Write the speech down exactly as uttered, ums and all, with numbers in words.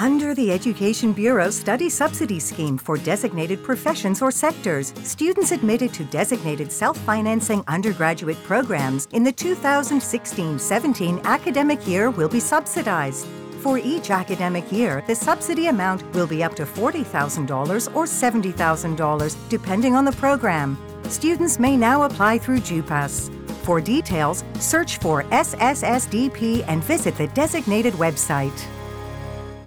Under the Education Bureau Study Subsidy Scheme for designated professions or sectors, students admitted to designated self-financing undergraduate programs in the two thousand sixteen seventeen academic year will be subsidized. For each academic year, the subsidy amount will be up to forty thousand dollars or seventy thousand dollars, depending on the program. Students may now apply through JUPAS. For details, search for S S S D P and visit the designated website.